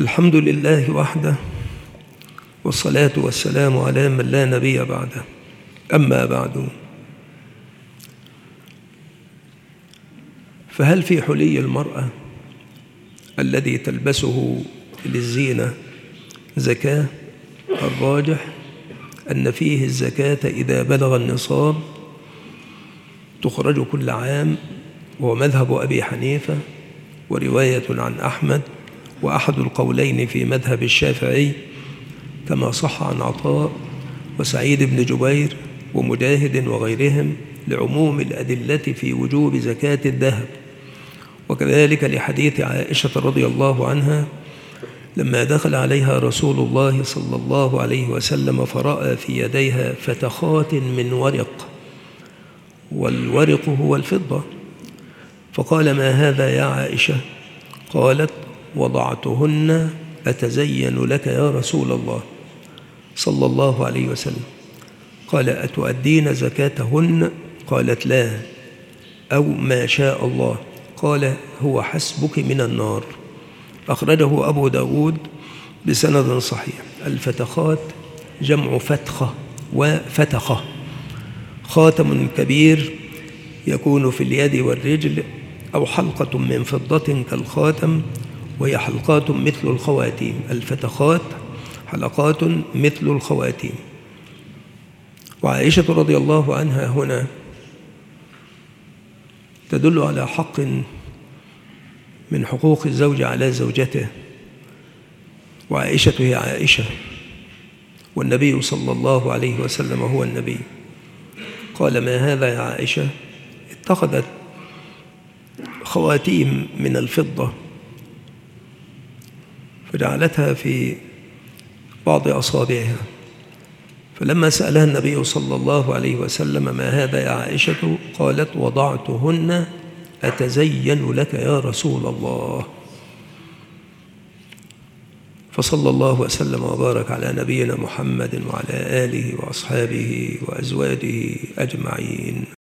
الحمد لله وحده، والصلاة والسلام على من لا نبي بعده. أما بعد، فهل في حلي المرأة الذي تلبسه للزينة زكاة؟ الراجح أن فيه الزكاة إذا بلغ النصاب تخرج كل عام، وهو مذهب أبي حنيفة ورواية عن أحمد، وأحد القولين في مذهب الشافعي، كما صح عن عطاء وسعيد بن جبير ومجاهد وغيرهم لعموم الأدلة في وجوب زكاة الذهب. وكذلك لحديث عائشة رضي الله عنها لما دخل عليها رسول الله صلى الله عليه وسلم فرأى في يديها فتخات من ورق، والورق هو الفضة، فقال: ما هذا يا عائشة؟ قالت: وضعتهن أتزين لك يا رسول الله صلى الله عليه وسلم. قال: أتؤدين زكاتهن؟ قالت: لا، أو ما شاء الله. قال: هو حسبك من النار. أخرجه أبو داود بسند صحيح. الفتخات جمع فتخة وفتخة، خاتم كبير يكون في اليد والرجل، أو حلقة من فضة كالخاتم، وهي حلقات مثل الخواتيم. الفتخات حلقات مثل الخواتيم. وعائشة رضي الله عنها هنا تدل على حق من حقوق الزوج على زوجته، وعائشة هي عائشة، والنبي صلى الله عليه وسلم هو النبي. قال: ما هذا يا عائشة؟ اتخذت خواتيم من الفضة فجعلتها في بعض أصابعها، فلما سألها النبي صلى الله عليه وسلم: ما هذا يا عائشة؟ قالت: وضعتهن أتزين لك يا رسول الله. فصلى الله وسلم وبارك على نبينا محمد وعلى آله وأصحابه وأزواجه أجمعين.